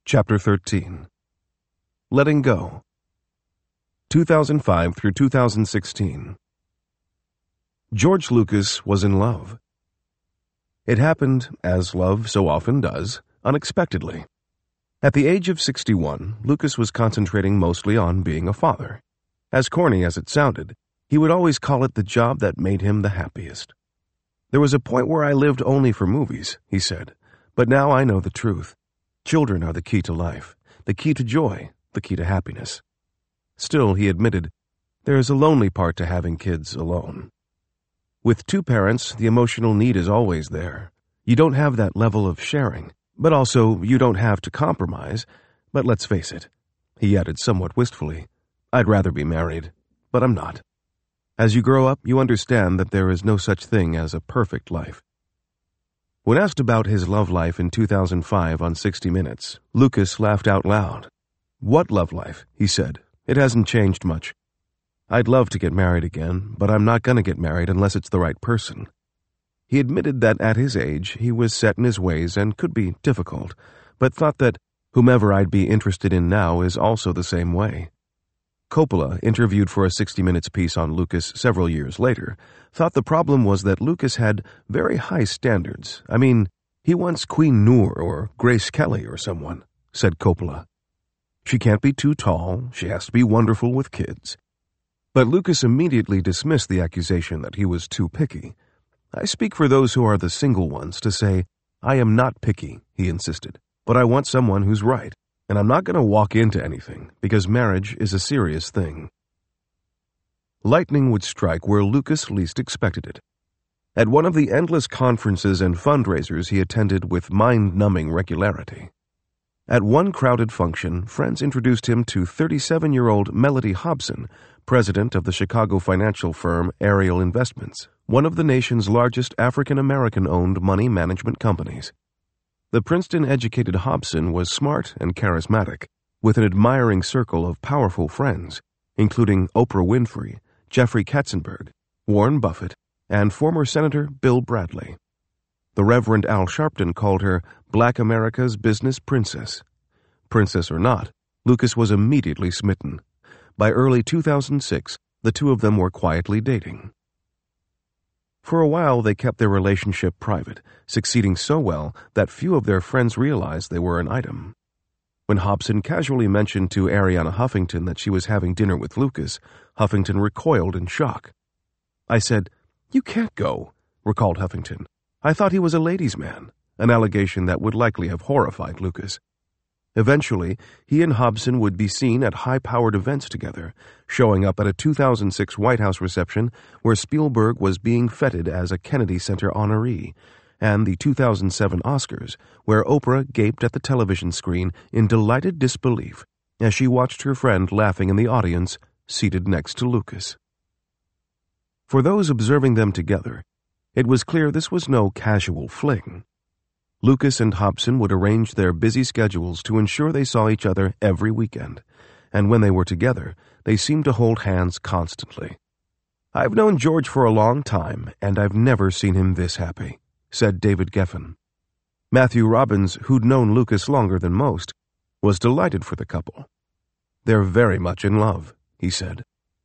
Chapter 13. Letting Go. 2005 through 2016. George Lucas was in love. It happened, as love so often does, unexpectedly. At the age of 61, Lucas was concentrating mostly on being a father. As corny as it sounded, he would always call it the job that made him the happiest. "There was a point where I lived only for movies," he said, "but now I know the truth. Children are the key to life, the key to joy, the key to happiness." Still, he admitted, there is a lonely part to having kids alone. With two parents, the emotional need is always there. You don't have that level of sharing, but also you don't have to compromise. But let's face it, he added somewhat wistfully, I'd rather be married, but I'm not. As you grow up, you understand that there is no such thing as a perfect life. When asked about his love life in 2005 on 60 Minutes, Lucas laughed out loud. "What love life?" he said. "It hasn't changed much. I'd love to get married again, but I'm not going to get married unless it's the right person." He admitted that at his age, he was set in his ways and could be difficult, but thought that whomever I'd be interested in now is also the same way. Coppola, interviewed for a 60 Minutes piece on Lucas several years later, thought the problem was that Lucas had very high standards. "I mean, he wants Queen Noor or Grace Kelly or someone," said Coppola. "She can't be too tall, she has to be wonderful with kids." But Lucas immediately dismissed the accusation that he was too picky. "I speak for those who are the single ones to say, I am not picky," he insisted, "but I want someone who's right. And I'm not going to walk into anything, because marriage is a serious thing." Lightning would strike where Lucas least expected it. At one of the endless conferences and fundraisers he attended with mind-numbing regularity. At one crowded function, friends introduced him to 37-year-old Mellody Hobson, president of the Chicago financial firm Ariel Investments, one of the nation's largest African-American-owned money management companies. The Princeton-educated Hobson was smart and charismatic, with an admiring circle of powerful friends, including Oprah Winfrey, Jeffrey Katzenberg, Warren Buffett, and former Senator Bill Bradley. The Reverend Al Sharpton called her Black America's business princess. Princess or not, Lucas was immediately smitten. By early 2006, the two of them were quietly dating. For a while, they kept their relationship private, succeeding so well that few of their friends realized they were an item. When Hobson casually mentioned to Arianna Huffington that she was having dinner with Lucas, Huffington recoiled in shock. "I said, 'You can't go,'" recalled Huffington. "I thought he was a ladies' man," an allegation that would likely have horrified Lucas. Eventually, he and Hobson would be seen at high-powered events together, showing up at a 2006 White House reception where Spielberg was being feted as a Kennedy Center honoree, and the 2007 Oscars, where Oprah gaped at the television screen in delighted disbelief as she watched her friend laughing in the audience, seated next to Lucas. For those observing them together, it was clear this was no casual fling. Lucas and Hobson would arrange their busy schedules to ensure they saw each other every weekend, and when they were together, they seemed to hold hands constantly. "I've known George for a long time, and I've never seen him this happy," said David Geffen. Matthew Robbins, who'd known Lucas longer than most, was delighted for the couple. "They're very much in love," he said.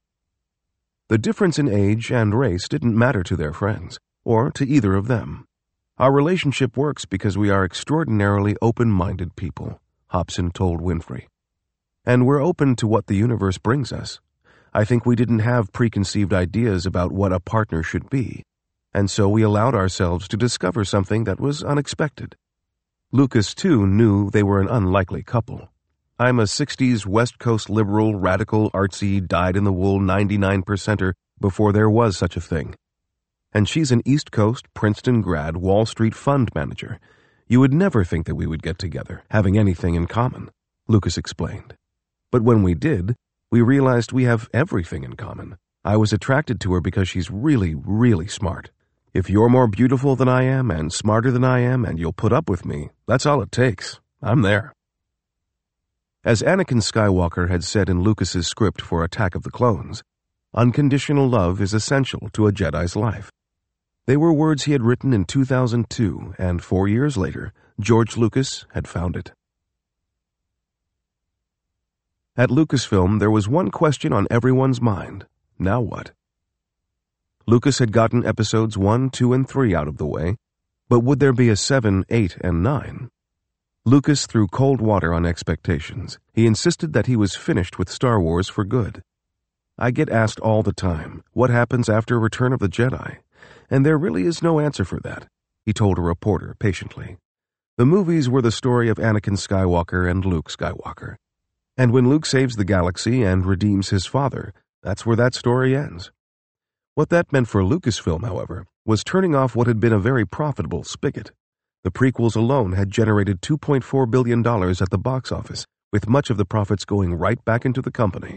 The difference in age and race didn't matter to their friends, or to either of them. "Our relationship works because we are extraordinarily open-minded people," Hobson told Winfrey. "And we're open to what the universe brings us. I think we didn't have preconceived ideas about what a partner should be, and so we allowed ourselves to discover something that was unexpected." Lucas, too, knew they were an unlikely couple. "I'm a 60s West Coast liberal, radical, artsy, dyed-in-the-wool 99%er before there was such a thing. And she's an East Coast, Princeton grad, Wall Street fund manager. You would never think that we would get together, having anything in common," Lucas explained. "But when we did, we realized we have everything in common. I was attracted to her because she's really, really smart. If you're more beautiful than I am and smarter than I am and you'll put up with me, that's all it takes. I'm there." As Anakin Skywalker had said in Lucas's script for Attack of the Clones, unconditional love is essential to a Jedi's life. They were words he had written in 2002, and 4 years later, George Lucas had found it. At Lucasfilm, there was one question on everyone's mind. Now what? Lucas had gotten episodes 1, 2, and 3 out of the way, but would there be a 7, 8, and 9? Lucas threw cold water on expectations. He insisted that he was finished with Star Wars for good. I get asked all the time, what happens after Return of the Jedi? And there really is no answer for that, he told a reporter patiently. The movies were the story of Anakin Skywalker and Luke Skywalker. And when Luke saves the galaxy and redeems his father, that's where that story ends. What that meant for Lucasfilm, however, was turning off what had been a very profitable spigot. The prequels alone had generated $2.4 billion at the box office, with much of the profits going right back into the company.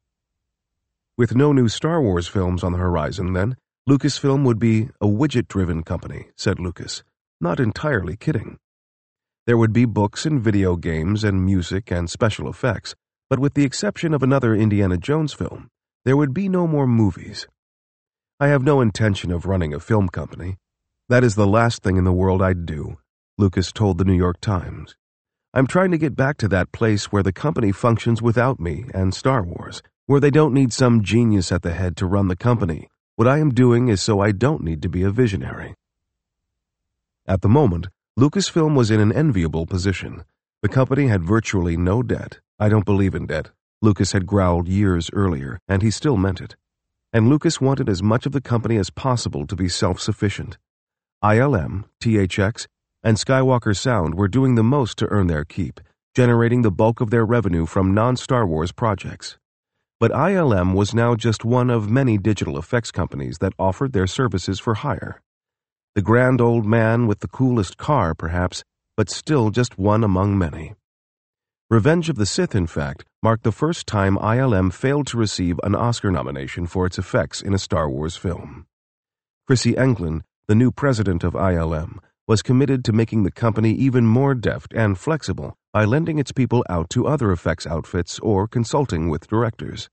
With no new Star Wars films on the horizon, then, Lucasfilm would be a widget-driven company, said Lucas. Not entirely kidding. There would be books and video games and music and special effects, but with the exception of another Indiana Jones film, there would be no more movies. I have no intention of running a film company. That is the last thing in the world I'd do, Lucas told the New York Times. I'm trying to get back to that place where the company functions without me and Star Wars, where they don't need some genius at the head to run the company. What I am doing is so I don't need to be a visionary. At the moment, Lucasfilm was in an enviable position. The company had virtually no debt. I don't believe in debt, Lucas had growled years earlier, and he still meant it. And Lucas wanted as much of the company as possible to be self-sufficient. ILM, THX, and Skywalker Sound were doing the most to earn their keep, generating the bulk of their revenue from non-Star Wars projects. But ILM was now just one of many digital effects companies that offered their services for hire. The grand old man with the coolest car, perhaps, but still just one among many. Revenge of the Sith, in fact, marked the first time ILM failed to receive an Oscar nomination for its effects in a Star Wars film. Chrissy Englund, the new president of ILM, was committed to making the company even more deft and flexible by lending its people out to other effects outfits or consulting with directors.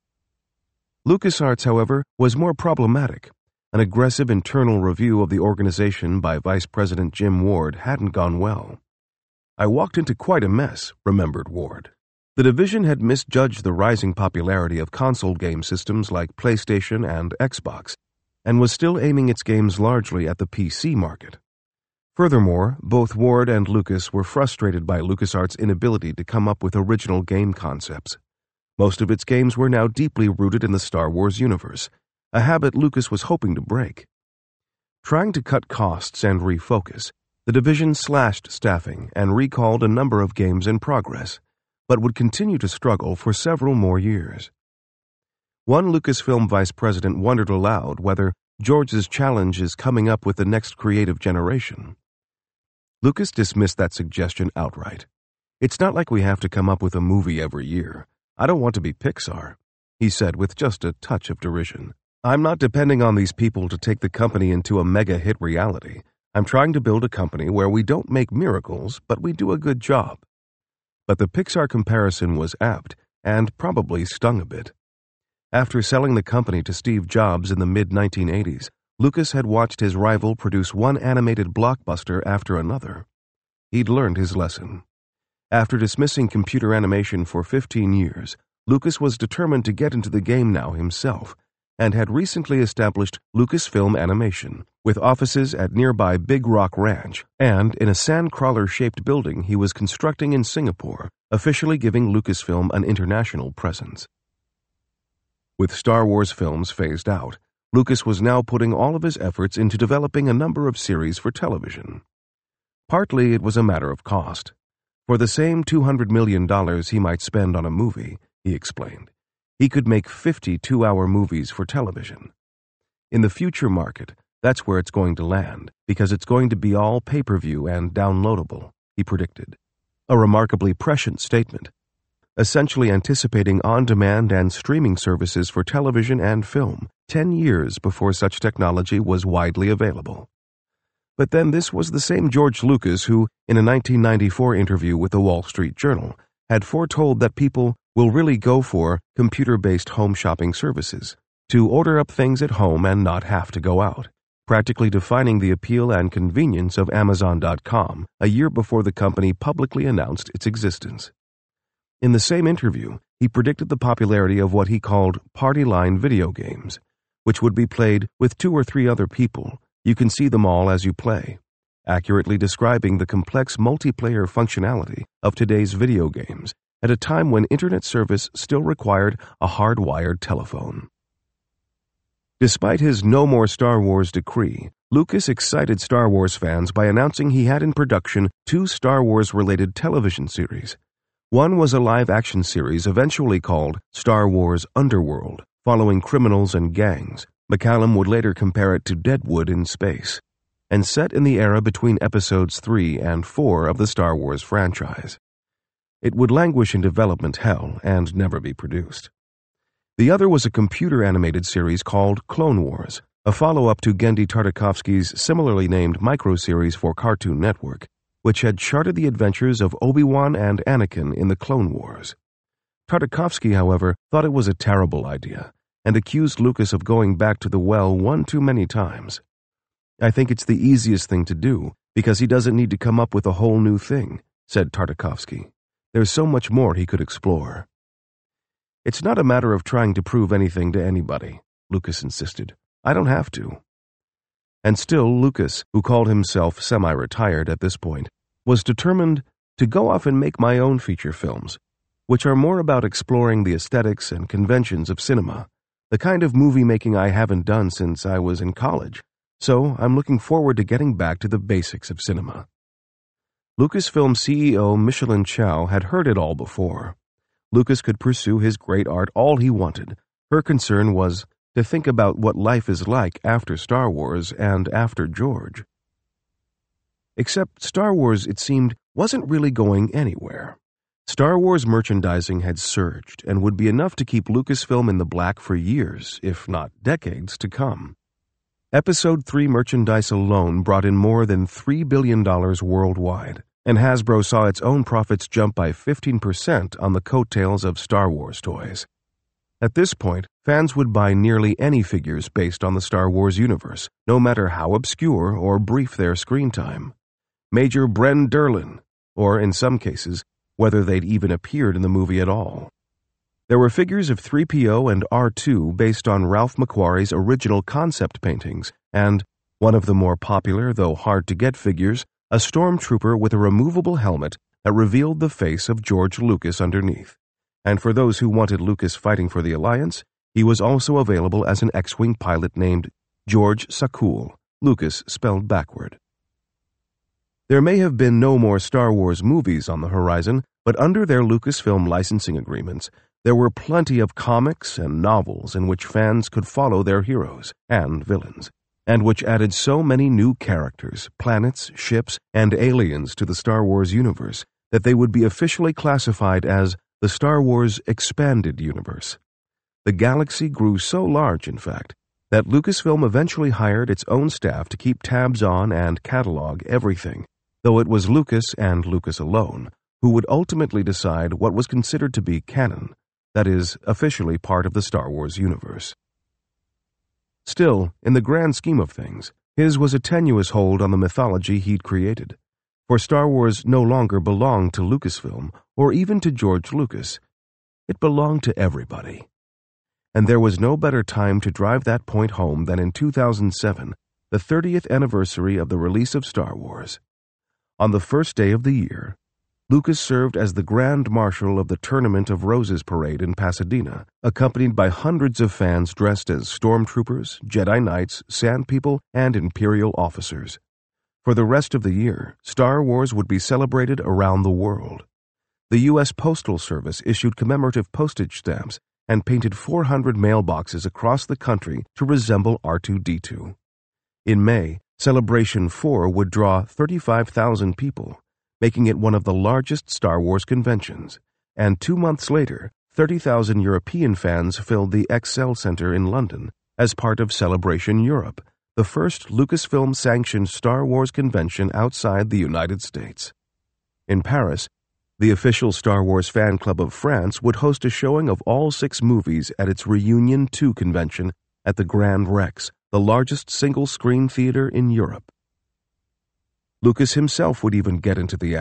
LucasArts, however, was more problematic. An aggressive internal review of the organization by Vice President Jim Ward hadn't gone well. I walked into quite a mess, remembered Ward. The division had misjudged the rising popularity of console game systems like PlayStation and Xbox, and was still aiming its games largely at the PC market. Furthermore, both Ward and Lucas were frustrated by LucasArts' inability to come up with original game concepts. Most of its games were now deeply rooted in the Star Wars universe, a habit Lucas was hoping to break. Trying to cut costs and refocus, the division slashed staffing and recalled a number of games in progress, but would continue to struggle for several more years. One Lucasfilm vice president wondered aloud whether George's challenge is coming up with the next creative generation. Lucas dismissed that suggestion outright. It's not like we have to come up with a movie every year. I don't want to be Pixar, he said with just a touch of derision. I'm not depending on these people to take the company into a mega-hit reality. I'm trying to build a company where we don't make miracles, but we do a good job. But the Pixar comparison was apt and probably stung a bit. After selling the company to Steve Jobs in the mid-1980s, Lucas had watched his rival produce one animated blockbuster after another. He'd learned his lesson. After dismissing computer animation for 15 years, Lucas was determined to get into the game now himself, and had recently established Lucasfilm Animation, with offices at nearby Big Rock Ranch and in a sandcrawler-shaped building he was constructing in Singapore, officially giving Lucasfilm an international presence. With Star Wars films phased out, Lucas was now putting all of his efforts into developing a number of series for television. Partly it was a matter of cost. For the same $200 million he might spend on a movie, he explained, he could make 50 two-hour movies for television. In the future market, that's where it's going to land, because it's going to be all pay-per-view and downloadable, he predicted. A remarkably prescient statement, essentially anticipating on-demand and streaming services for television and film 10 years before such technology was widely available. But then this was the same George Lucas who, in a 1994 interview with the Wall Street Journal, had foretold that people will really go for computer-based home shopping services, to order up things at home and not have to go out, practically defining the appeal and convenience of Amazon.com a year before the company publicly announced its existence. In the same interview, he predicted the popularity of what he called party line video games, which would be played with 2 or 3 other people. You can see them all as you play, accurately describing the complex multiplayer functionality of today's video games at a time when internet service still required a hardwired telephone. Despite his No More Star Wars decree, Lucas excited Star Wars fans by announcing he had in production 2 Star Wars-related television series. One was a live-action series eventually called Star Wars Underworld, following criminals and gangs. McCallum would later compare it to Deadwood in space, and set in the era between episodes 3 and 4 of the Star Wars franchise. It would languish in development hell and never be produced. The other was a computer-animated series called Clone Wars, a follow-up to Genndy Tartakovsky's similarly named micro-series for Cartoon Network, which had charted the adventures of Obi-Wan and Anakin in the Clone Wars. Tartakovsky, however, thought it was a terrible idea, and accused Lucas of going back to the well one too many times. "I think it's the easiest thing to do, because he doesn't need to come up with a whole new thing," said Tartakovsky. "There's so much more he could explore." "It's not a matter of trying to prove anything to anybody," Lucas insisted. "I don't have to." And still, Lucas, who called himself semi-retired at this point, was determined to go off and make my own feature films, which are more about exploring the aesthetics and conventions of cinema, the kind of movie-making I haven't done since I was in college, so I'm looking forward to getting back to the basics of cinema. Lucasfilm CEO Micheline Chow had heard it all before. Lucas could pursue his great art all he wanted. Her concern was to think about what life is like after Star Wars and after George. Except Star Wars, it seemed, wasn't really going anywhere. Star Wars merchandising had surged and would be enough to keep Lucasfilm in the black for years, if not decades, to come. Episode 3 merchandise alone brought in more than $3 billion worldwide, and Hasbro saw its own profits jump by 15% on the coattails of Star Wars toys. At this point, fans would buy nearly any figures based on the Star Wars universe, no matter how obscure or brief their screen time. Major Bren Derlin, or in some cases, whether they'd even appeared in the movie at all. There were figures of 3PO and R2 based on Ralph McQuarrie's original concept paintings, and, one of the more popular though hard-to-get figures, a stormtrooper with a removable helmet that revealed the face of George Lucas underneath. And for those who wanted Lucas fighting for the Alliance, he was also available as an X-Wing pilot named George Sakul, Lucas spelled backward. There may have been no more Star Wars movies on the horizon, but under their Lucasfilm licensing agreements, there were plenty of comics and novels in which fans could follow their heroes and villains, and which added so many new characters, planets, ships, and aliens to the Star Wars universe that they would be officially classified as the Star Wars Expanded Universe. The galaxy grew so large, in fact, that Lucasfilm eventually hired its own staff to keep tabs on and catalog everything, though it was Lucas and Lucas alone who would ultimately decide what was considered to be canon, that is, officially part of the Star Wars universe. Still, in the grand scheme of things, his was a tenuous hold on the mythology he'd created, for Star Wars no longer belonged to Lucasfilm or even to George Lucas. It belonged to everybody. And there was no better time to drive that point home than in 2007, the 30th anniversary of the release of Star Wars. On the first day of the year, Lucas served as the Grand Marshal of the Tournament of Roses parade in Pasadena, accompanied by hundreds of fans dressed as stormtroopers, Jedi Knights, Sand People, and Imperial officers. For the rest of the year, Star Wars would be celebrated around the world. The U.S. Postal Service issued commemorative postage stamps and painted 400 mailboxes across the country to resemble R2-D2. In May, Celebration 4 would draw 35,000 people, making it one of the largest Star Wars conventions, and 2 months later, 30,000 European fans filled the ExCeL Center in London as part of Celebration Europe, the first Lucasfilm-sanctioned Star Wars convention outside the United States. In Paris, the official Star Wars fan club of France would host a showing of all 6 movies at its Reunion 2 convention at the Grand Rex, the largest single-screen theater in Europe. Lucas himself would even get into the act,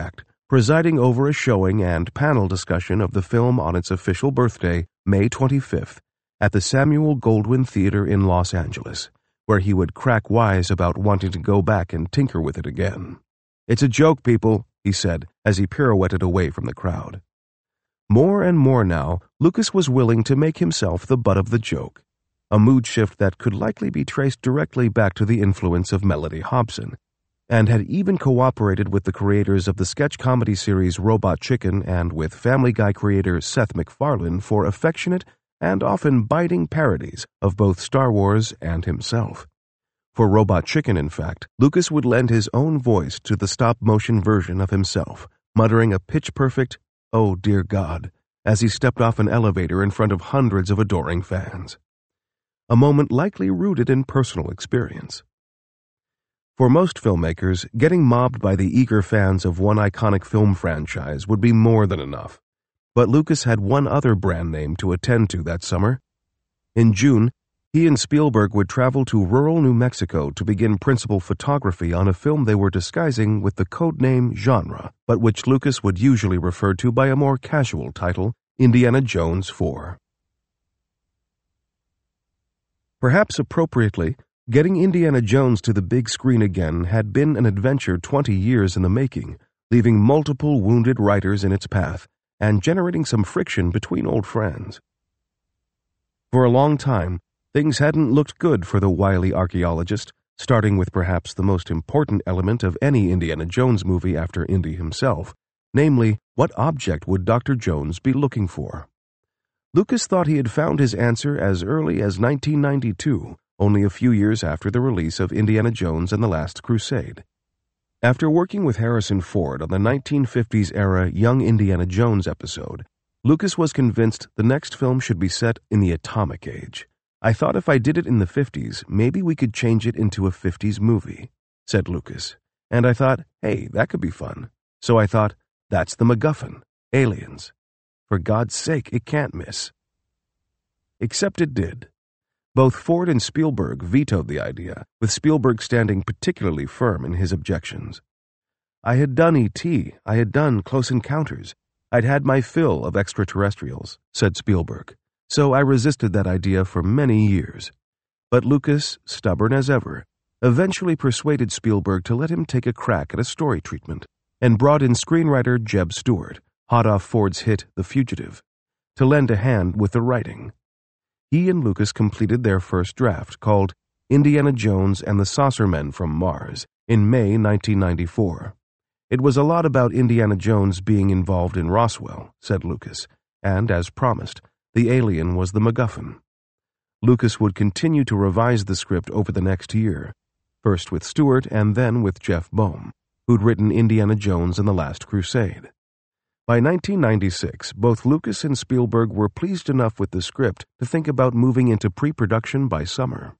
presiding over a showing and panel discussion of the film on its official birthday, May 25th, at the Samuel Goldwyn Theater in Los Angeles, where he would crack wise about wanting to go back and tinker with it again. "It's a joke, people," he said as he pirouetted away from the crowd. More and more now, Lucas was willing to make himself the butt of the joke, a mood shift that could likely be traced directly back to the influence of Mellody Hobson, and had even cooperated with the creators of the sketch comedy series Robot Chicken and with Family Guy creator Seth MacFarlane for affectionate and often biting parodies of both Star Wars and himself. For Robot Chicken, in fact, Lucas would lend his own voice to the stop-motion version of himself, muttering a pitch-perfect, "Oh, dear God," as he stepped off an elevator in front of hundreds of adoring fans. A moment likely rooted in personal experience. For most filmmakers, getting mobbed by the eager fans of one iconic film franchise would be more than enough. But Lucas had one other brand name to attend to that summer. In June, he and Spielberg would travel to rural New Mexico to begin principal photography on a film they were disguising with the codename Genre, but which Lucas would usually refer to by a more casual title, Indiana Jones 4. Perhaps appropriately, getting Indiana Jones to the big screen again had been an adventure 20 years in the making, leaving multiple wounded writers in its path and generating some friction between old friends. For a long time, things hadn't looked good for the wily archaeologist, starting with perhaps the most important element of any Indiana Jones movie after Indy himself, namely, what object would Dr. Jones be looking for? Lucas thought he had found his answer as early as 1992, only a few years after the release of Indiana Jones and the Last Crusade. After working with Harrison Ford on the 1950s-era Young Indiana Jones episode, Lucas was convinced the next film should be set in the atomic age. "I thought if I did it in the 50s, maybe we could change it into a 50s movie," said Lucas. "And I thought, hey, that could be fun. So I thought, that's the MacGuffin, aliens. For God's sake, it can't miss." Except it did. Both Ford and Spielberg vetoed the idea, with Spielberg standing particularly firm in his objections. "I had done E.T., I had done Close Encounters, I'd had my fill of extraterrestrials," said Spielberg, "so I resisted that idea for many years." But Lucas, stubborn as ever, eventually persuaded Spielberg to let him take a crack at a story treatment, and brought in screenwriter Jeb Stuart, hot off Ford's hit The Fugitive, to lend a hand with the writing. He and Lucas completed their first draft, called Indiana Jones and the Saucer Men from Mars, in May 1994. "It was a lot about Indiana Jones being involved in Roswell," said Lucas, and, as promised, the alien was the MacGuffin. Lucas would continue to revise the script over the next year, first with Stewart and then with Jeff Bohm, who'd written Indiana Jones and the Last Crusade. By 1996, both Lucas and Spielberg were pleased enough with the script to think about moving into pre-production by summer.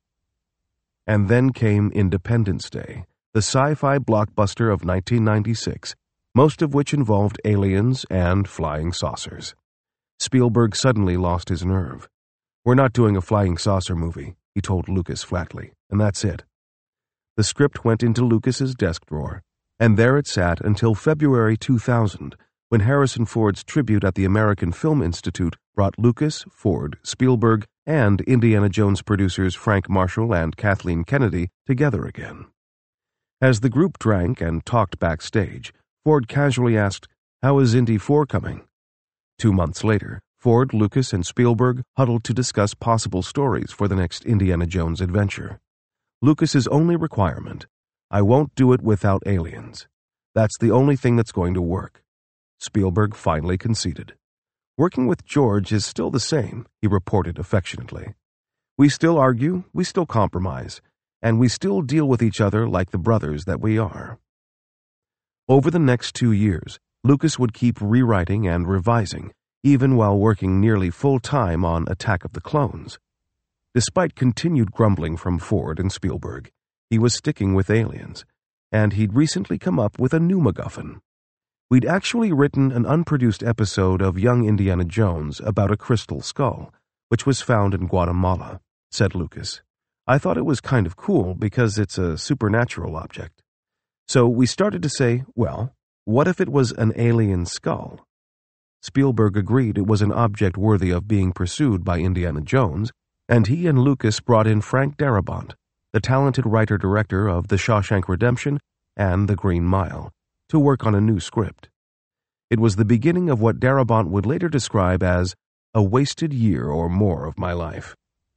And then came Independence Day, the sci-fi blockbuster of 1996, most of which involved aliens and flying saucers. Spielberg suddenly lost his nerve. "We're not doing a flying saucer movie," he told Lucas flatly, "and that's it." The script went into Lucas's desk drawer, and there it sat until February 2000, when Harrison Ford's tribute at the American Film Institute brought Lucas, Ford, Spielberg, and Indiana Jones producers Frank Marshall and Kathleen Kennedy together again. As the group drank and talked backstage, Ford casually asked, "How is Indy 4 coming?" 2 months later, Ford, Lucas, and Spielberg huddled to discuss possible stories for the next Indiana Jones adventure. Lucas's only requirement: "I won't do it without aliens. That's the only thing that's going to work." Spielberg finally conceded. "Working with George is still the same," he reported affectionately. "We still argue, we still compromise, and we still deal with each other like the brothers that we are." Over the next 2 years, Lucas would keep rewriting and revising, even while working nearly full-time on Attack of the Clones. Despite continued grumbling from Ford and Spielberg, he was sticking with aliens, and he'd recently come up with a new MacGuffin. "We'd actually written an unproduced episode of Young Indiana Jones about a crystal skull, which was found in Guatemala," said Lucas. "I thought it was kind of cool because it's a supernatural object. So we started to say, well, What if it was an alien skull? Spielberg agreed it was an object worthy of being pursued by Indiana Jones, and he and Lucas brought in Frank Darabont, the talented writer-director of The Shawshank Redemption and The Green Mile, to work on a new script. It was the beginning of what Darabont would later describe as a wasted year or more of my life.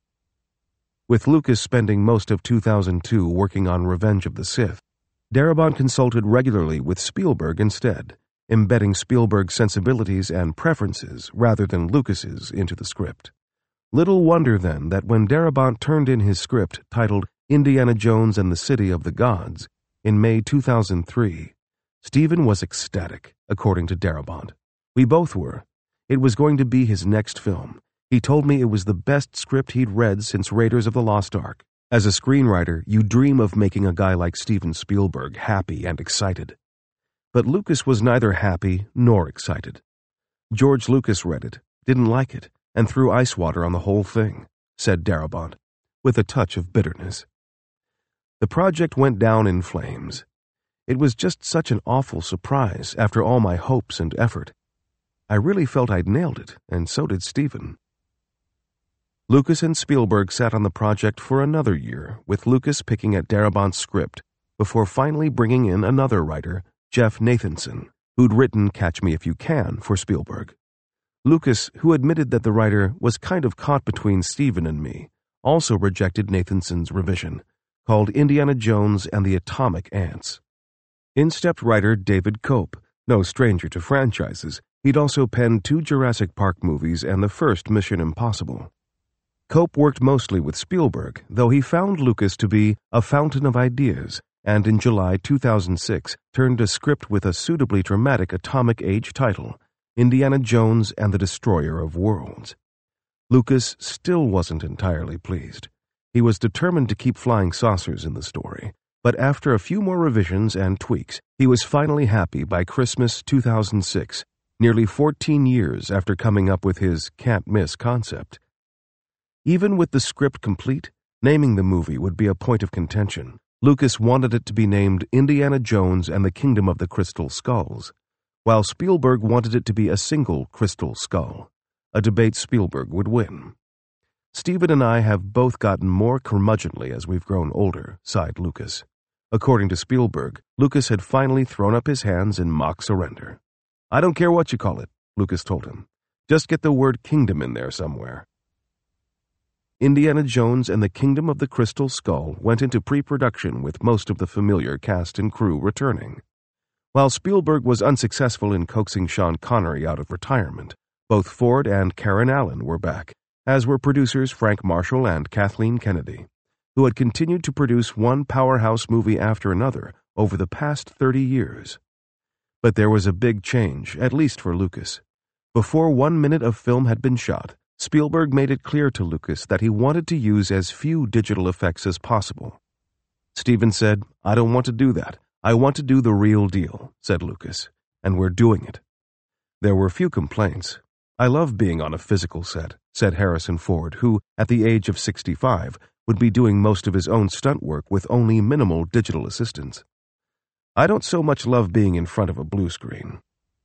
With Lucas spending most of 2002 working on Revenge of the Sith, Darabont consulted regularly with Spielberg instead, embedding Spielberg's sensibilities and preferences rather than Lucas's into the script. Little wonder, then, that when Darabont turned in his script titled Indiana Jones and the City of the Gods in May 2003, Steven was ecstatic, according to Darabont. We both were. It was going to be his next film. He told me it was the best script he'd read since Raiders of the Lost Ark. As a screenwriter, you dream of making a guy like Steven Spielberg happy and excited. But Lucas was neither happy nor excited. George Lucas read it, didn't like it, and threw ice water on the whole thing, said Darabont, with a touch of bitterness. The project went down in flames. It was just such an awful surprise after all my hopes and effort. I really felt I'd nailed it, and so did Steven. Lucas and Spielberg sat on the project for another year, with Lucas picking at Darabont's script, before finally bringing in another writer, Jeff Nathanson, who'd written Catch Me If You Can for Spielberg. Lucas, who admitted that the writer was kind of caught between Steven and me, also rejected Nathanson's revision, called Indiana Jones and the Atomic Ants. In stepped writer David Koepp, no stranger to franchises. He'd also penned 2 Jurassic Park movies and the first Mission Impossible. Koepp worked mostly with Spielberg, though he found Lucas to be a fountain of ideas, and in July 2006 turned a script with a suitably dramatic atomic age title, Indiana Jones and the Destroyer of Worlds. Lucas still wasn't entirely pleased. He was determined to keep flying saucers in the story, but after a few more revisions and tweaks, he was finally happy by Christmas 2006, nearly 14 years after coming up with his can't-miss concept. Even with the script complete, naming the movie would be a point of contention. Lucas wanted it to be named Indiana Jones and the Kingdom of the Crystal Skulls, while Spielberg wanted it to be a single crystal skull, a debate Spielberg would win. Steven and I have both gotten more curmudgeonly as we've grown older, sighed Lucas. According to Spielberg, Lucas had finally thrown up his hands in mock surrender. I don't care what you call it, Lucas told him. Just get the word kingdom in there somewhere. Indiana Jones and the Kingdom of the Crystal Skull went into pre-production with most of the familiar cast and crew returning. While Spielberg was unsuccessful in coaxing Sean Connery out of retirement, both Ford and Karen Allen were back, as were producers Frank Marshall and Kathleen Kennedy, who had continued to produce one powerhouse movie after another over the past 30 years. But there was a big change, at least for Lucas. Before 1 minute of film had been shot, Spielberg made it clear to Lucas that he wanted to use as few digital effects as possible. Steven said, I don't want to do that. I want to do the real deal, said Lucas, and we're doing it. There were few complaints. I love being on a physical set, said Harrison Ford, who, at the age of 65, would be doing most of his own stunt work with only minimal digital assistance. I don't so much love being in front of a blue screen.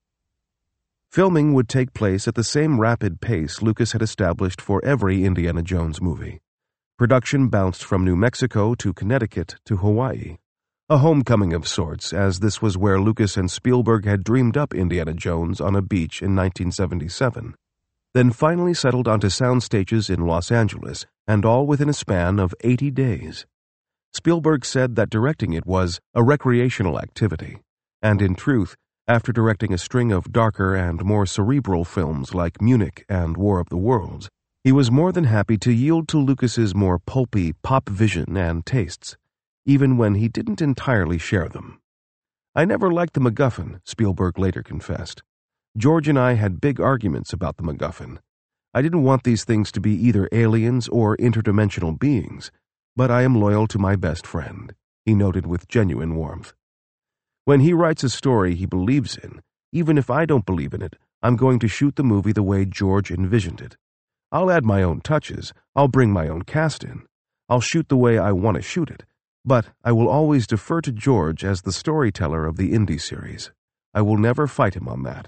Filming would take place at the same rapid pace Lucas had established for every Indiana Jones movie. Production bounced from New Mexico to Connecticut to Hawaii, a homecoming of sorts, as this was where Lucas and Spielberg had dreamed up Indiana Jones on a beach in 1977, then finally settled onto sound stages in Los Angeles, and all within a span of 80 days. Spielberg said that directing it was a recreational activity, and in truth, after directing a string of darker and more cerebral films like Munich and War of the Worlds, he was more than happy to yield to Lucas's more pulpy pop vision and tastes, even when he didn't entirely share them. I never liked the MacGuffin, Spielberg later confessed. George and I had big arguments about the MacGuffin. I didn't want these things to be either aliens or interdimensional beings, but I am loyal to my best friend, he noted with genuine warmth. When he writes a story he believes in, even if I don't believe in it, I'm going to shoot the movie the way George envisioned it. I'll add my own touches, I'll bring my own cast in, I'll shoot the way I want to shoot it, but I will always defer to George as the storyteller of the Indy series. I will never fight him on that.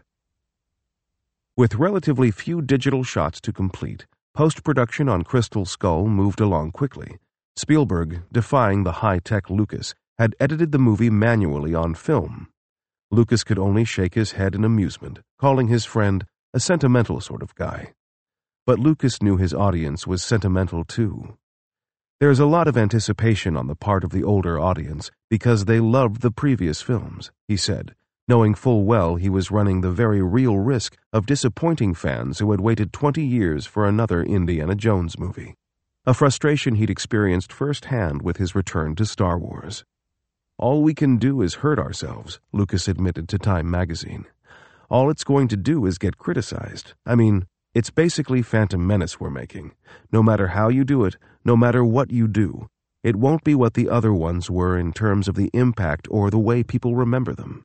With relatively few digital shots to complete, post-production on Crystal Skull moved along quickly. Spielberg, defying the high-tech Lucas, had edited the movie manually on film. Lucas could only shake his head in amusement, calling his friend a sentimental sort of guy. But Lucas knew his audience was sentimental too. There's a lot of anticipation on the part of the older audience because they loved the previous films, he said, knowing full well he was running the very real risk of disappointing fans who had waited 20 years for another Indiana Jones movie, a frustration he'd experienced firsthand with his return to Star Wars. All we can do is hurt ourselves, Lucas admitted to Time magazine. All it's going to do is get criticized. I mean, it's basically Phantom Menace we're making. No matter how you do it, no matter what you do, it won't be what the other ones were in terms of the impact or the way people remember them.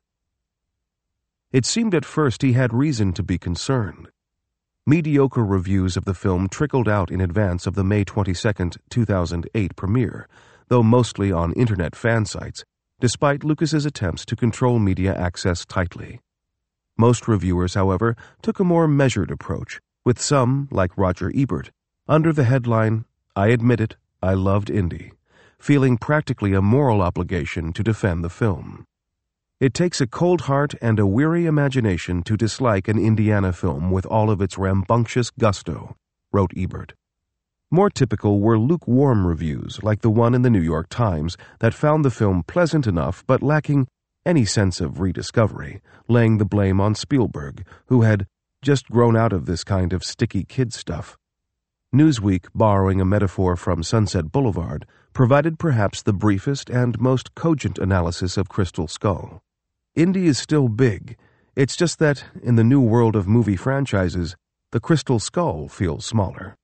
It seemed at first he had reason to be concerned. Mediocre reviews of the film trickled out in advance of the May 22, 2008 premiere, though mostly on internet fan sites, despite Lucas's attempts to control media access tightly. Most reviewers, however, took a more measured approach, with some, like Roger Ebert, under the headline, "I admit it, I loved Indy," feeling practically a moral obligation to defend the film. It takes a cold heart and a weary imagination to dislike an Indiana film with all of its rambunctious gusto, wrote Ebert. More typical were lukewarm reviews like the one in the New York Times that found the film pleasant enough but lacking any sense of rediscovery, laying the blame on Spielberg, who had just grown out of this kind of sticky kid stuff. Newsweek, borrowing a metaphor from Sunset Boulevard, provided perhaps the briefest and most cogent analysis of Crystal Skull. Indy is still big. It's just that, in the new world of movie franchises, the Crystal Skull feels smaller.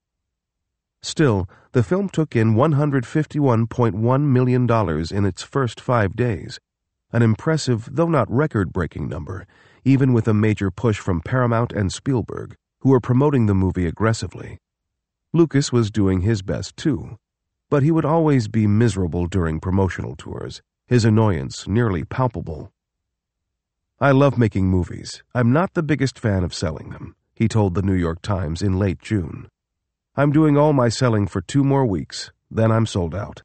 Still, the film took in $151.1 million in its first 5 days, an impressive, though not record-breaking number, even with a major push from Paramount and Spielberg, who were promoting the movie aggressively. Lucas was doing his best too, but he would always be miserable during promotional tours, his annoyance nearly palpable. "I love making movies. I'm not the biggest fan of selling them," he told the New York Times in late June. "I'm doing all my selling for 2 more weeks, then I'm sold out."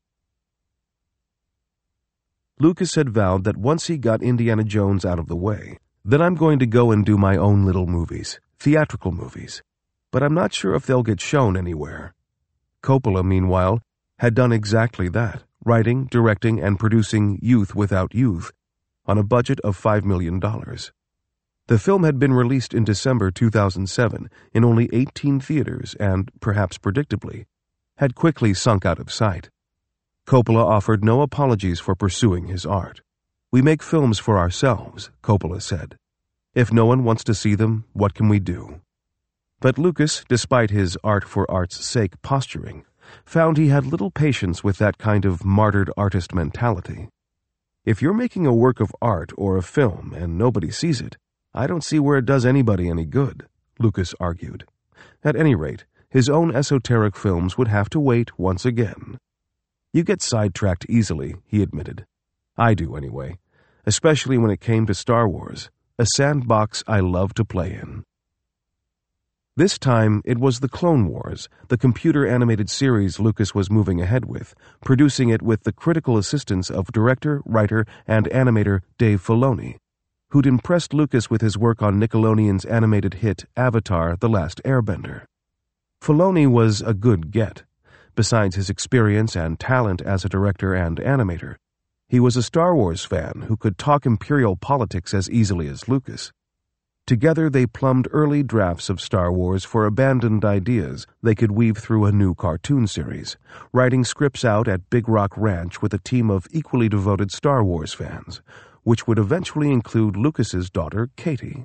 Lucas had vowed that once he got Indiana Jones out of the way, then I'm going to go and do my own little movies, theatrical movies. But I'm not sure if they'll get shown anywhere. Coppola, meanwhile, had done exactly that, writing, directing, and producing Youth Without Youth, on a budget of $5 million. The film had been released in December 2007 in only 18 theaters and, perhaps predictably, had quickly sunk out of sight. Coppola offered no apologies for pursuing his art. "We make films for ourselves," Coppola said. "If no one wants to see them, what can we do?" But Lucas, despite his art for art's sake posturing, found he had little patience with that kind of martyred artist mentality. "If you're making a work of art or a film and nobody sees it, I don't see where it does anybody any good," Lucas argued. At any rate, his own esoteric films would have to wait once again. "You get sidetracked easily," he admitted. "I do, anyway, especially when it came to Star Wars, a sandbox I love to play in." This time, it was the Clone Wars, the computer-animated series Lucas was moving ahead with, producing it with the critical assistance of director, writer, and animator Dave Filoni, who'd impressed Lucas with his work on Nickelodeon's animated hit Avatar: The Last Airbender. Filoni was a good get. Besides his experience and talent as a director and animator, he was a Star Wars fan who could talk imperial politics as easily as Lucas. Together they plumbed early drafts of Star Wars for abandoned ideas they could weave through a new cartoon series, writing scripts out at Big Rock Ranch with a team of equally devoted Star Wars fans, which would eventually include Lucas's daughter, Katie.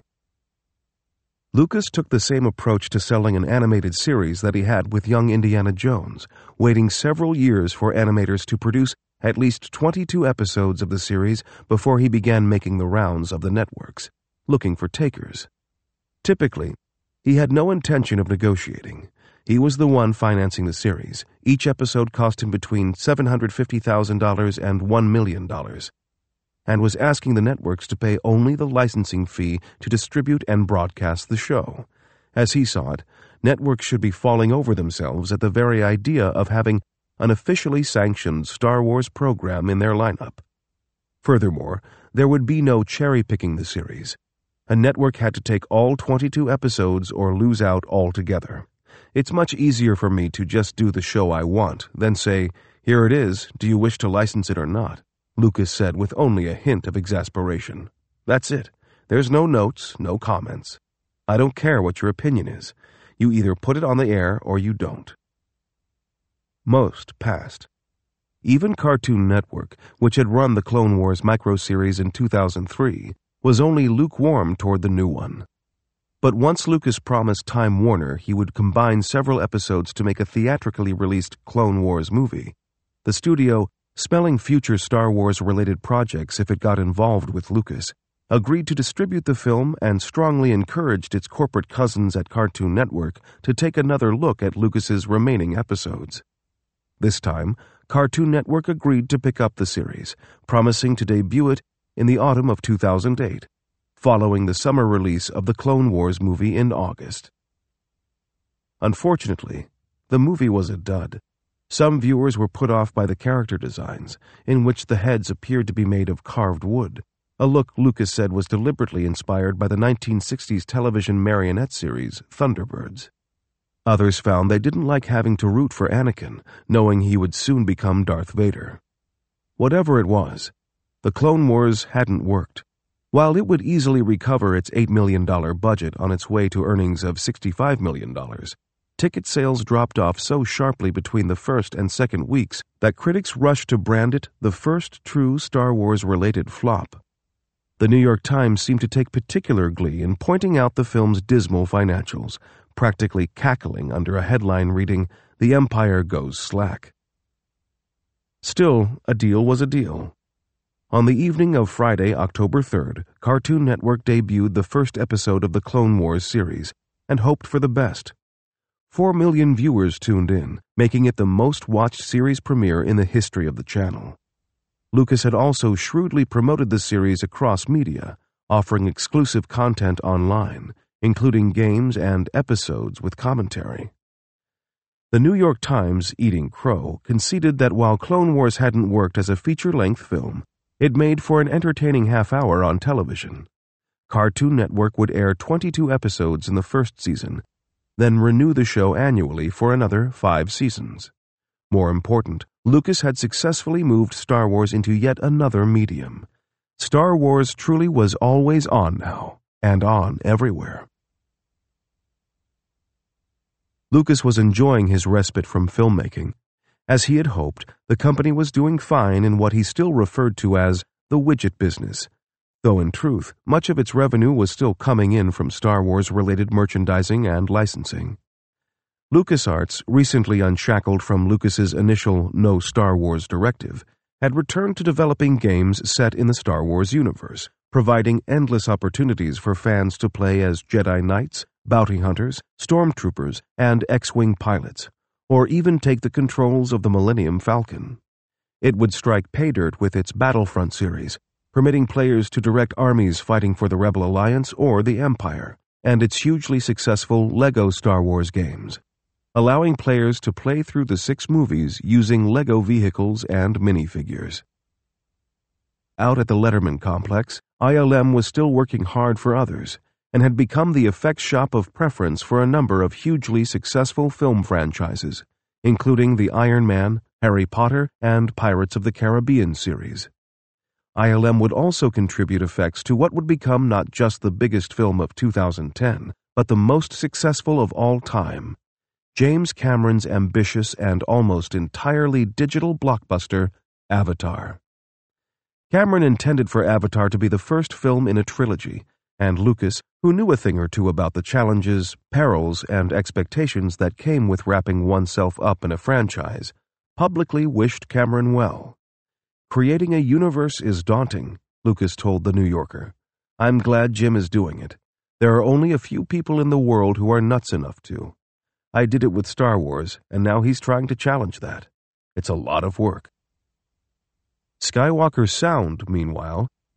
Lucas took the same approach to selling an animated series that he had with young Indiana Jones, waiting several years for animators to produce at least 22 episodes of the series before he began making the rounds of the networks, looking for takers. Typically, he had no intention of negotiating. He was the one financing the series. Each episode cost him between $750,000 and $1 million. and was asking the networks to pay only the licensing fee to distribute and broadcast the show. As he saw it, networks should be falling over themselves at the very idea of having an officially sanctioned Star Wars program in their lineup. Furthermore, there would be no cherry-picking the series. A network had to take all 22 episodes or lose out altogether. It's much easier for me to just do the show I want than say, "Here it is, do you wish to license it or not?" Lucas said with only a hint of exasperation. "That's it. There's no notes, no comments. I don't care what your opinion is. You either put it on the air or you don't." Most passed. Even Cartoon Network, which had run the Clone Wars microseries in 2003, was only lukewarm toward the new one. But once Lucas promised Time Warner he would combine several episodes to make a theatrically released Clone Wars movie, the studio, smelling future Star Wars-related projects if it got involved with Lucas, agreed to distribute the film and strongly encouraged its corporate cousins at Cartoon Network to take another look at Lucas's remaining episodes. This time, Cartoon Network agreed to pick up the series, promising to debut it in the autumn of 2008, following the summer release of the Clone Wars movie in August. Unfortunately, the movie was a dud. Some viewers were put off by the character designs, in which the heads appeared to be made of carved wood, a look Lucas said was deliberately inspired by the 1960s television marionette series Thunderbirds. Others found they didn't like having to root for Anakin, knowing he would soon become Darth Vader. Whatever it was, the Clone Wars hadn't worked. While it would easily recover its $8 million budget on its way to earnings of $65 million, ticket sales dropped off so sharply between the first and second weeks that critics rushed to brand it the first true Star Wars-related flop. The New York Times seemed to take particular glee in pointing out the film's dismal financials, practically cackling under a headline reading, "The Empire Goes Slack." Still, a deal was a deal. On the evening of Friday, October 3rd, Cartoon Network debuted the first episode of the Clone Wars series and hoped for the best. 4 million viewers tuned in, making it the most-watched series premiere in the history of the channel. Lucas had also shrewdly promoted the series across media, offering exclusive content online, including games and episodes with commentary. The New York Times, eating crow, conceded that while Clone Wars hadn't worked as a feature-length film, it made for an entertaining half-hour on television. Cartoon Network would air 22 episodes in the first season, then renew the show annually for another 5 seasons. More important, Lucas had successfully moved Star Wars into yet another medium. Star Wars truly was always on now, and on everywhere. Lucas was enjoying his respite from filmmaking. As he had hoped, the company was doing fine in what he still referred to as the widget business, though in truth, much of its revenue was still coming in from Star Wars-related merchandising and licensing. LucasArts, recently unshackled from Lucas's initial No Star Wars directive, had returned to developing games set in the Star Wars universe, providing endless opportunities for fans to play as Jedi Knights, bounty hunters, stormtroopers, and X-Wing pilots, or even take the controls of the Millennium Falcon. It would strike pay dirt with its Battlefront series, permitting players to direct armies fighting for the Rebel Alliance or the Empire, and its hugely successful LEGO Star Wars games, allowing players to play through the 6 movies using LEGO vehicles and minifigures. Out at the Letterman complex, ILM was still working hard for others, and had become the effects shop of preference for a number of hugely successful film franchises, including the Iron Man, Harry Potter, and Pirates of the Caribbean series. ILM would also contribute effects to what would become not just the biggest film of 2010, but the most successful of all time, James Cameron's ambitious and almost entirely digital blockbuster, Avatar. Cameron intended for Avatar to be the first film in a trilogy, and Lucas, who knew a thing or two about the challenges, perils, and expectations that came with wrapping oneself up in a franchise, publicly wished Cameron well. "Creating a universe is daunting," Lucas told The New Yorker. "I'm glad Jim is doing it. There are only a few people in the world who are nuts enough to. I did it with Star Wars, and now he's trying to challenge that. It's a lot of work." Skywalker Sound, meanwhile,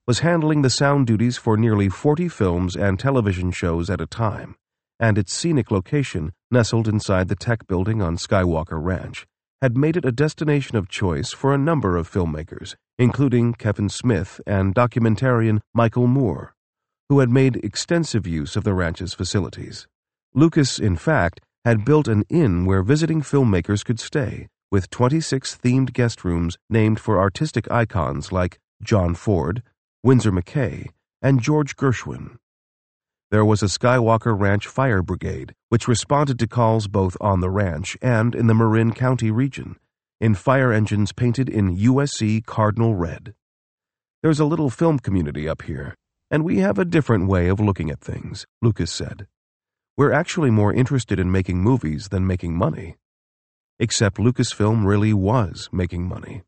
was handling the sound duties for nearly 40 films and television shows at a time, and its scenic location, nestled inside the tech building on Skywalker Ranch, had made it a destination of choice for a number of filmmakers, including Kevin Smith and documentarian Michael Moore, who had made extensive use of the ranch's facilities. Lucas, in fact, had built an inn where visiting filmmakers could stay, with 26 themed guest rooms named for artistic icons like John Ford, Winsor McCay, and George Gershwin. There was a Skywalker Ranch Fire Brigade, which responded to calls both on the ranch and in the Marin County region, in fire engines painted in USC Cardinal Red. There's a little film community up here, and we have a different way of looking at things, Lucas said. We're actually more interested in making movies than making money. Except Lucasfilm really was making money.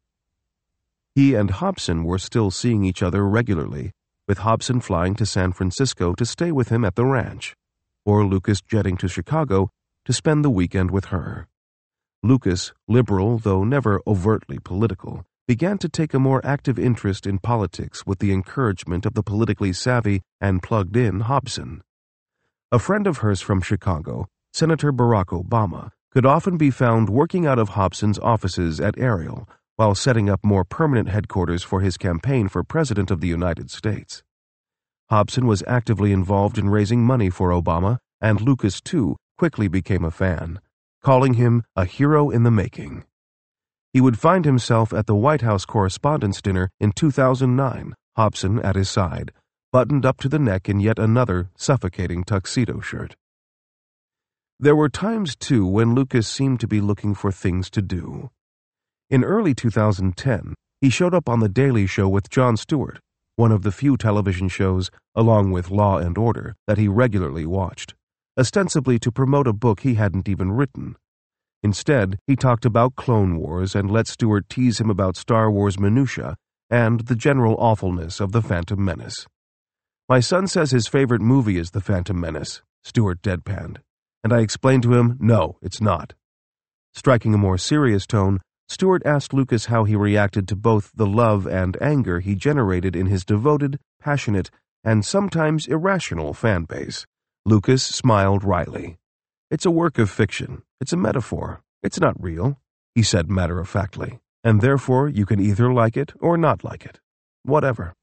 He and Hobson were still seeing each other regularly, with Hobson flying to San Francisco to stay with him at the ranch, or Lucas jetting to Chicago to spend the weekend with her. Lucas, liberal though never overtly political, began to take a more active interest in politics with the encouragement of the politically savvy and plugged-in Hobson. A friend of hers from Chicago, Senator Barack Obama, could often be found working out of Hobson's offices at Ariel while setting up more permanent headquarters for his campaign for President of the United States. Hobson was actively involved in raising money for Obama, and Lucas, too, quickly became a fan, calling him a hero in the making. He would find himself at the White House Correspondents' Dinner in 2009, Hobson at his side, buttoned up to the neck in yet another suffocating tuxedo shirt. There were times, too, when Lucas seemed to be looking for things to do. In early 2010, he showed up on The Daily Show with Jon Stewart, one of the few television shows, along with Law and Order, that he regularly watched, ostensibly to promote a book he hadn't even written. Instead, he talked about Clone Wars and let Stewart tease him about Star Wars minutiae and the general awfulness of The Phantom Menace. "My son says his favorite movie is The Phantom Menace," Stewart deadpanned, and I explained to him, no, it's not. Striking a more serious tone, Stewart asked Lucas how he reacted to both the love and anger he generated in his devoted, passionate, and sometimes irrational fan base. Lucas smiled wryly. "It's a work of fiction. It's a metaphor. It's not real," he said matter-of-factly, "and therefore you can either like it or not like it. Whatever."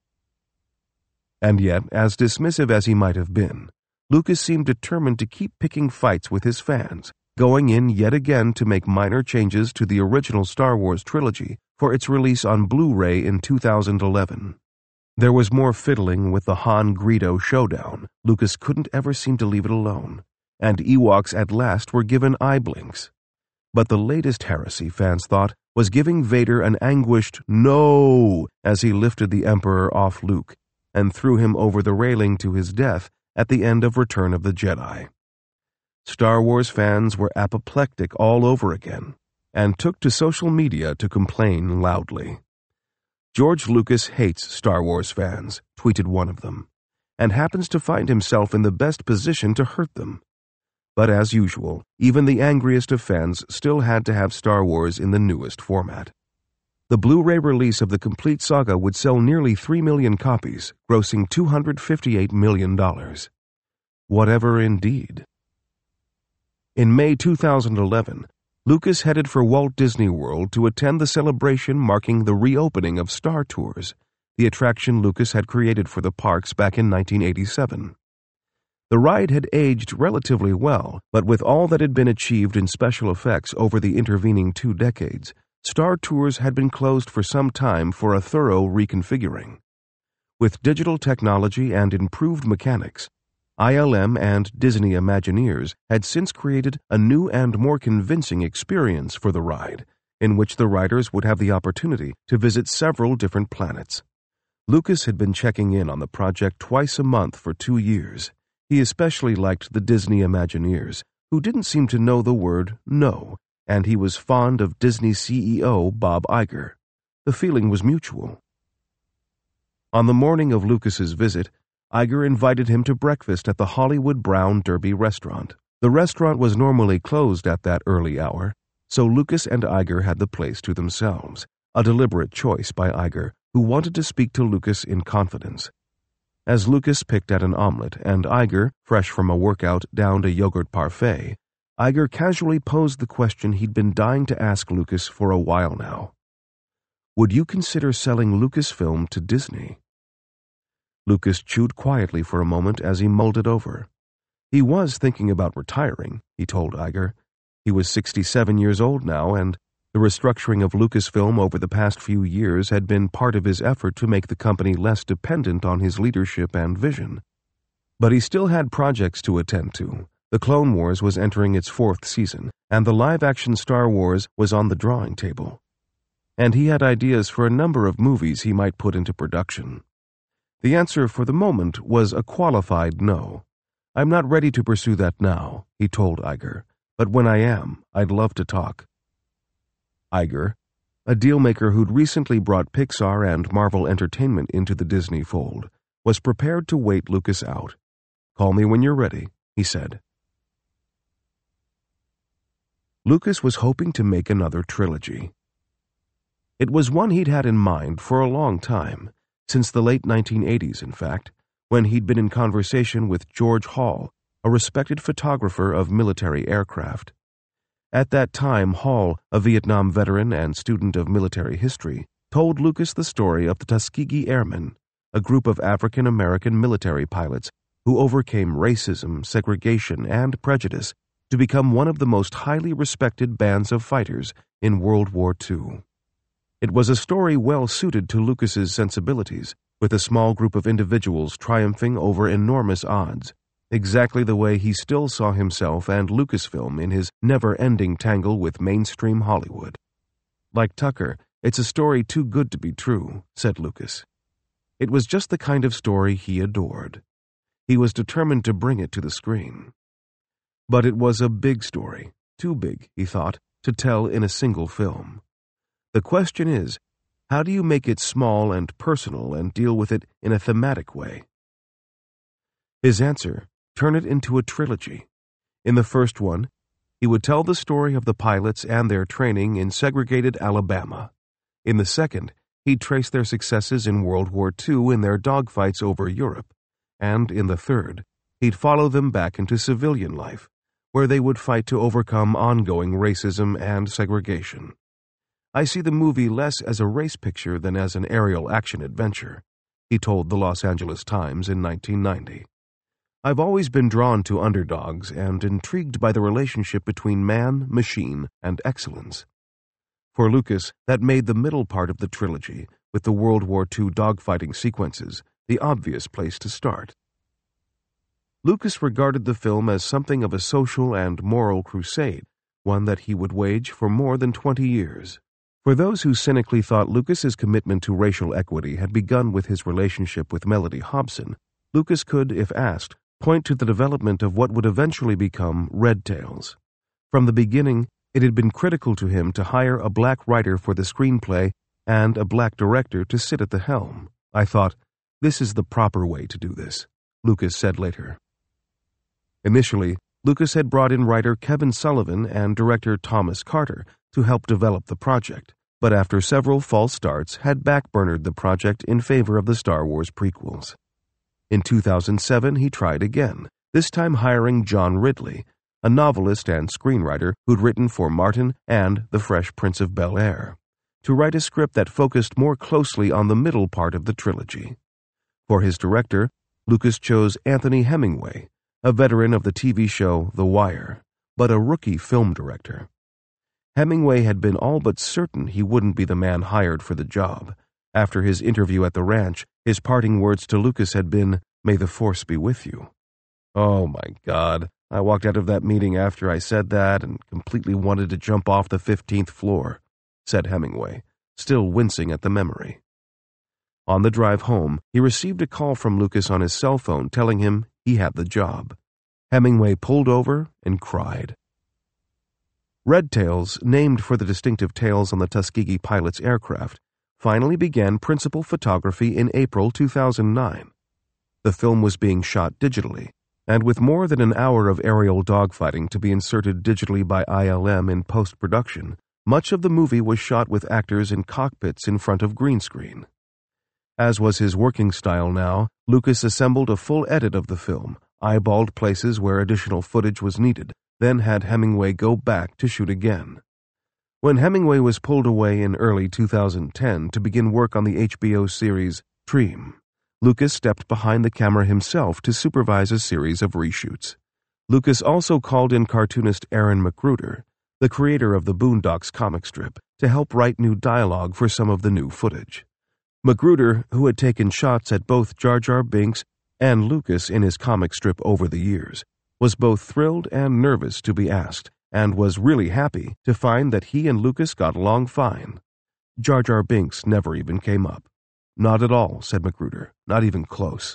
And yet, as dismissive as he might have been, Lucas seemed determined to keep picking fights with his fans, going in yet again to make minor changes to the original Star Wars trilogy for its release on Blu-ray in 2011. There was more fiddling with the Han-Greedo showdown. Lucas couldn't ever seem to leave it alone, and Ewoks at last were given eye blinks. But the latest heresy, fans thought, was giving Vader an anguished no as he lifted the Emperor off Luke and threw him over the railing to his death at the end of Return of the Jedi. Star Wars fans were apoplectic all over again, and took to social media to complain loudly. "George Lucas hates Star Wars fans," tweeted one of them, "and happens to find himself in the best position to hurt them." But as usual, even the angriest of fans still had to have Star Wars in the newest format. The Blu-ray release of the complete saga would sell nearly 3 million copies, grossing $258 million. Whatever indeed. In May 2011, Lucas headed for Walt Disney World to attend the celebration marking the reopening of Star Tours, the attraction Lucas had created for the parks back in 1987. The ride had aged relatively well, but with all that had been achieved in special effects over the intervening 2 decades, Star Tours had been closed for some time for a thorough reconfiguring. With digital technology and improved mechanics, ILM and Disney Imagineers had since created a new and more convincing experience for the ride, in which the riders would have the opportunity to visit several different planets. Lucas had been checking in on the project twice a month for 2 years. He especially liked the Disney Imagineers, who didn't seem to know the word no, and he was fond of Disney CEO Bob Iger. The feeling was mutual. On the morning of Lucas's visit, Iger invited him to breakfast at the Hollywood Brown Derby restaurant. The restaurant was normally closed at that early hour, so Lucas and Iger had the place to themselves, a deliberate choice by Iger, who wanted to speak to Lucas in confidence. As Lucas picked at an omelet and Iger, fresh from a workout, downed a yogurt parfait, Iger casually posed the question he'd been dying to ask Lucas for a while now. Would you consider selling Lucasfilm to Disney? Lucas chewed quietly for a moment as he mulled it over. He was thinking about retiring, he told Iger. He was 67 years old now, and the restructuring of Lucasfilm over the past few years had been part of his effort to make the company less dependent on his leadership and vision. But he still had projects to attend to. The Clone Wars was entering its 4th season, and the live-action Star Wars was on the drawing table. And he had ideas for a number of movies he might put into production. The answer for the moment was a qualified no. I'm not ready to pursue that now, he told Iger, but when I am, I'd love to talk. Iger, a dealmaker who'd recently brought Pixar and Marvel Entertainment into the Disney fold, was prepared to wait Lucas out. Call me when you're ready, he said. Lucas was hoping to make another trilogy. It was one he'd had in mind for a long time, since the late 1980s, in fact, when he'd been in conversation with George Hall, a respected photographer of military aircraft. At that time, Hall, a Vietnam veteran and student of military history, told Lucas the story of the Tuskegee Airmen, a group of African-American military pilots who overcame racism, segregation, and prejudice to become one of the most highly respected bands of fighters in World War II. It was a story well suited to Lucas's sensibilities, with a small group of individuals triumphing over enormous odds, exactly the way he still saw himself and Lucasfilm in his never-ending tangle with mainstream Hollywood. Like Tucker, it's a story too good to be true, said Lucas. It was just the kind of story he adored. He was determined to bring it to the screen. But it was a big story, too big, he thought, to tell in a single film. The question is, how do you make it small and personal and deal with it in a thematic way? His answer, turn it into a trilogy. In the first one, he would tell the story of the pilots and their training in segregated Alabama. In the second, he'd trace their successes in World War II in their dogfights over Europe. And in the third, he'd follow them back into civilian life, where they would fight to overcome ongoing racism and segregation. I see the movie less as a race picture than as an aerial action adventure, he told the Los Angeles Times in 1990. I've always been drawn to underdogs and intrigued by the relationship between man, machine, and excellence. For Lucas, that made the middle part of the trilogy, with the World War II dogfighting sequences, the obvious place to start. Lucas regarded the film as something of a social and moral crusade, one that he would wage for more than 20 years. For those who cynically thought Lucas's commitment to racial equity had begun with his relationship with Mellody Hobson, Lucas could, if asked, point to the development of what would eventually become Red Tails. From the beginning, it had been critical to him to hire a black writer for the screenplay and a black director to sit at the helm. I thought, this is the proper way to do this, Lucas said later. Initially, Lucas had brought in writer Kevin Sullivan and director Thomas Carter to help develop the project, but after several false starts had backburnered the project in favor of the Star Wars prequels. In 2007, he tried again, this time hiring John Ridley, a novelist and screenwriter who'd written for Martin and The Fresh Prince of Bel-Air, to write a script that focused more closely on the middle part of the trilogy. For his director, Lucas chose Anthony Hemingway, a veteran of the TV show The Wire, but a rookie film director. Hemingway had been all but certain he wouldn't be the man hired for the job. After his interview at the ranch, his parting words to Lucas had been, "May the Force be with you." Oh my God, I walked out of that meeting after I said that and completely wanted to jump off the 15th floor, said Hemingway, still wincing at the memory. On the drive home, he received a call from Lucas on his cell phone telling him he had the job. Hemingway pulled over and cried. Red Tails, named for the distinctive tails on the Tuskegee pilot's aircraft, finally began principal photography in April 2009. The film was being shot digitally, and with more than an hour of aerial dogfighting to be inserted digitally by ILM in post-production, much of the movie was shot with actors in cockpits in front of green screen. As was his working style now, Lucas assembled a full edit of the film, eyeballed places where additional footage was needed, then had Hemingway go back to shoot again. When Hemingway was pulled away in early 2010 to begin work on the HBO series Dream, Lucas stepped behind the camera himself to supervise a series of reshoots. Lucas also called in cartoonist Aaron McGruder, the creator of the Boondocks comic strip, to help write new dialogue for some of the new footage. McGruder, who had taken shots at both Jar Jar Binks and Lucas in his comic strip over the years, was both thrilled and nervous to be asked, and was really happy to find that he and Lucas got along fine. Jar Jar Binks never even came up. "Not at all," said McGruder, "not even close."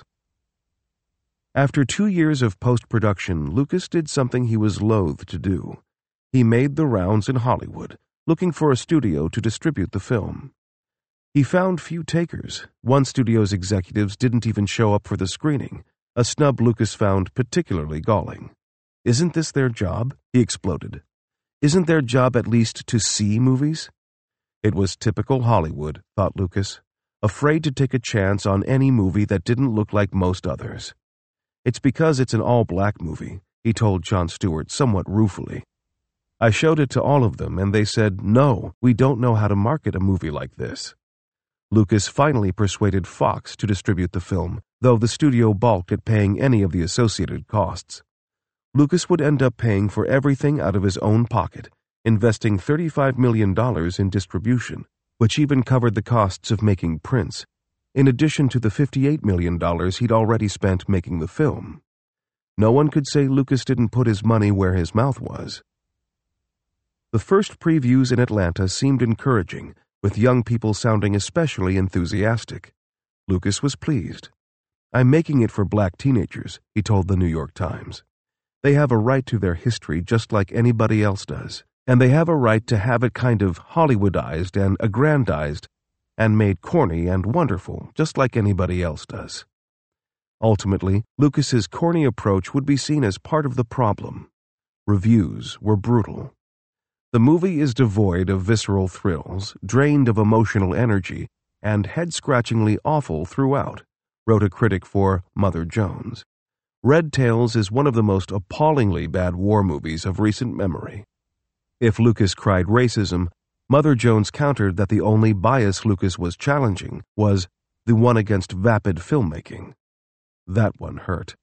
After 2 years of post-production, Lucas did something he was loath to do. He made the rounds in Hollywood, looking for a studio to distribute the film. He found few takers. One studio's executives didn't even show up for the screening, a snub Lucas found particularly galling. "Isn't this their job?" he exploded. "Isn't their job at least to see movies?" It was typical Hollywood, thought Lucas, afraid to take a chance on any movie that didn't look like most others. "It's because it's an all-black movie," he told Jon Stewart somewhat ruefully. "I showed it to all of them, and they said, 'No, we don't know how to market a movie like this.'" Lucas finally persuaded Fox to distribute the film, though the studio balked at paying any of the associated costs. Lucas would end up paying for everything out of his own pocket, investing $35 million in distribution, which even covered the costs of making prints, in addition to the $58 million he'd already spent making the film. No one could say Lucas didn't put his money where his mouth was. The first previews in Atlanta seemed encouraging, with young people sounding especially enthusiastic. Lucas was pleased. "I'm making it for black teenagers," he told the New York Times. "They have a right to their history just like anybody else does, and they have a right to have it kind of Hollywoodized and aggrandized and made corny and wonderful just like anybody else does." Ultimately, Lucas's corny approach would be seen as part of the problem. Reviews were brutal. "The movie is devoid of visceral thrills, drained of emotional energy, and head-scratchingly awful throughout," wrote a critic for Mother Jones. "Red Tails is one of the most appallingly bad war movies of recent memory." If Lucas cried racism, Mother Jones countered that the only bias Lucas was challenging was the one against vapid filmmaking. That one hurt.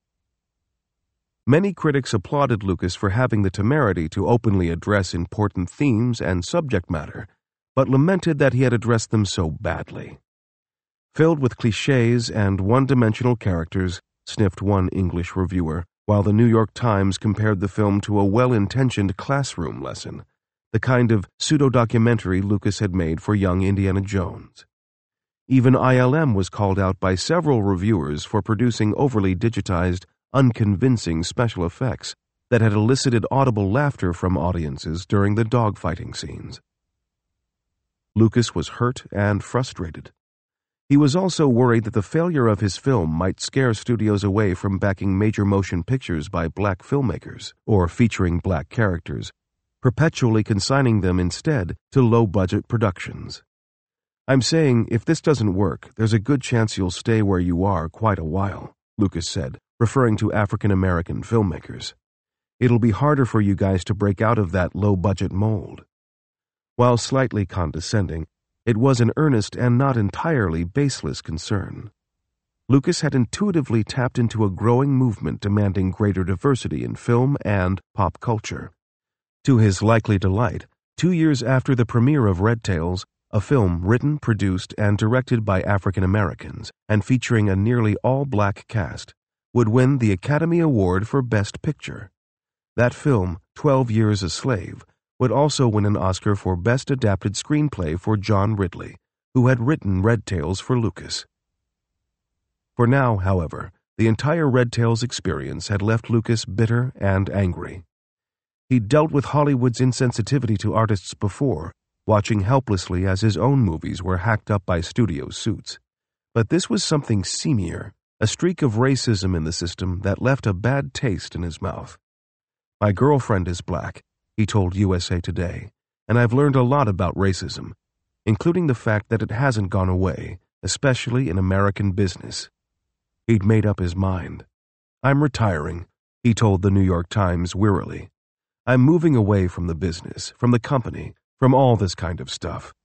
Many critics applauded Lucas for having the temerity to openly address important themes and subject matter, but lamented that he had addressed them so badly. "Filled with cliches and one-dimensional characters," sniffed one English reviewer, while the New York Times compared the film to a well-intentioned classroom lesson, the kind of pseudo-documentary Lucas had made for young Indiana Jones. Even ILM was called out by several reviewers for producing overly digitized, unconvincing special effects that had elicited audible laughter from audiences during the dogfighting scenes. Lucas was hurt and frustrated. He was also worried that the failure of his film might scare studios away from backing major motion pictures by black filmmakers or featuring black characters, perpetually consigning them instead to low-budget productions. "I'm saying if this doesn't work, there's a good chance you'll stay where you are quite a while," Lucas said, referring to African-American filmmakers. "It'll be harder for you guys to break out of that low-budget mold." While slightly condescending, it was an earnest and not entirely baseless concern. Lucas had intuitively tapped into a growing movement demanding greater diversity in film and pop culture. To his likely delight, 2 years after the premiere of Red Tails, a film written, produced, and directed by African Americans and featuring a nearly all-black cast, would win the Academy Award for Best Picture. That film, 12 Years a Slave, would also win an Oscar for Best Adapted Screenplay for John Ridley, who had written Red Tails for Lucas. For now, however, the entire Red Tails experience had left Lucas bitter and angry. He'd dealt with Hollywood's insensitivity to artists before, watching helplessly as his own movies were hacked up by studio suits. But this was something seamier, a streak of racism in the system that left a bad taste in his mouth. "My girlfriend is black," he told USA Today, "and I've learned a lot about racism, including the fact that it hasn't gone away, especially in American business. He'd made up his mind. "I'm retiring," he told the New York Times wearily. "I'm moving away from the business, from the company, from all this kind of stuff.